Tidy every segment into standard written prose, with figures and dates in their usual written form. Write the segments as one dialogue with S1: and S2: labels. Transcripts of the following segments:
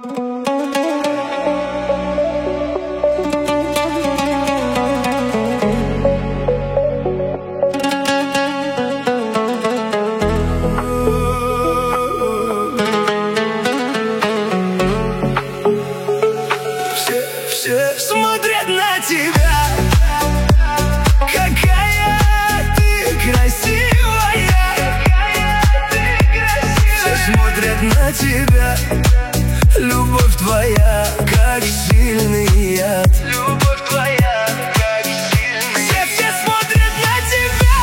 S1: Все смотрят на тебя, какая ты красивая. Все смотрят на тебя, любовь твоя, как сильный яд. Любовь твоя, как сильный яд. Все смотрят на тебя,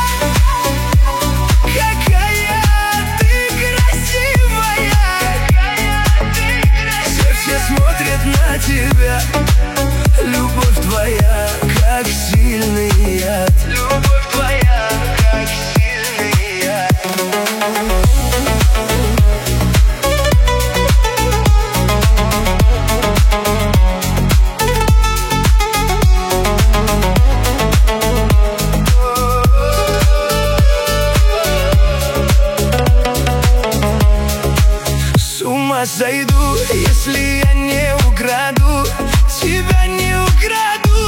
S1: какая ты красивая. Все смотрят на тебя, любовь твоя, как сильный яд. Любовь твоя, как сильный яд. С ума сойду, если я не украду, тебя не украду.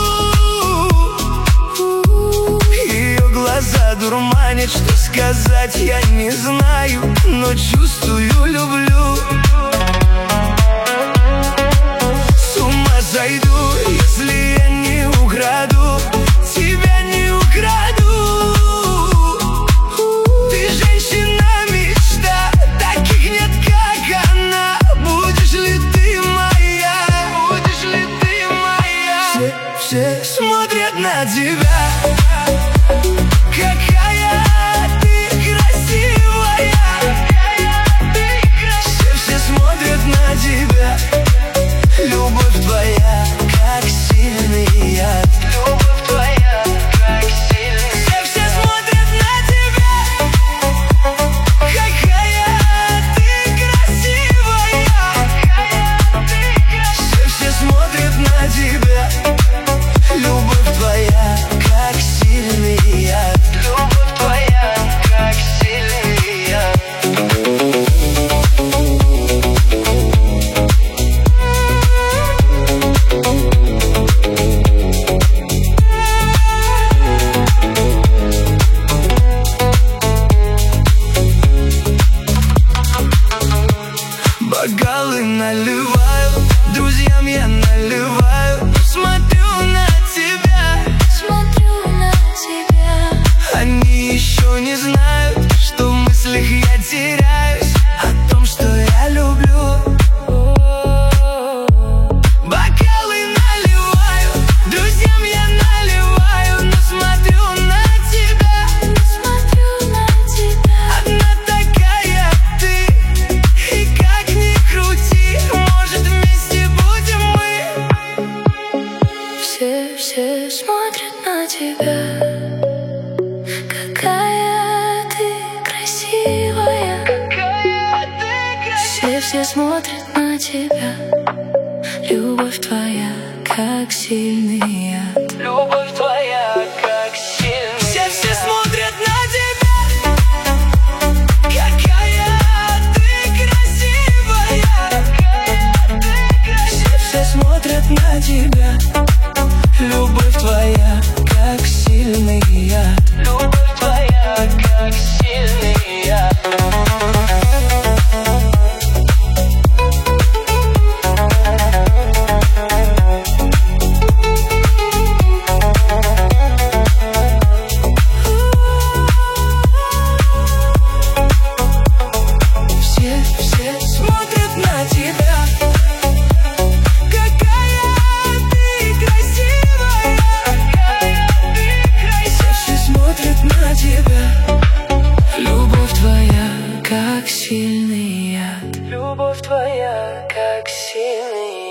S1: Ее глаза дурманят, что сказать я не знаю, но чувствую, люблю. С ума сойду, если я не украду, тебя не украду. Ты женщина мечта, таких нет, как она. Будешь ли ты моя? Будешь ли ты моя? Все смотрят на тебя, какая ты красивая. Все смотрят на тебя, любовь твоя, как сильный яд. Любовь твоя, как сильный яд. Все смотрят на тебя, какая ты красивая. Все смотрят на тебя, любовь твоя, как сильный яд. Любовь твоя, как сильный яд. Бокалы наливаю, друзьям я наливаю. Смотрю на тебя,
S2: Смотрю на тебя,
S1: они еще не знают, что в мыслях я теряюсь о том, что я люблю. Бокалы наливаю, друзьям я наливаю, но смотрю на тебя.
S2: смотрю на тебя.
S1: Одна такая ты, и как ни крути, может вместе будем мы.
S2: Все смотрят на тебя, какая ты красивая. Все смотрят на тебя, любовь твоя, как сильный яд.
S1: Любовь твоя, как сильный. Все смотрят на тебя, какая ты красивая. Все смотрят на тебя, любовь твоя, как сильный яд. Любовь твоя, как сильный яд. Все смотрят на тебя, какая ты красивая. Все смотрят на тебя, любовь твоя, как сильный яд. Любовь твоя, как сильный яд.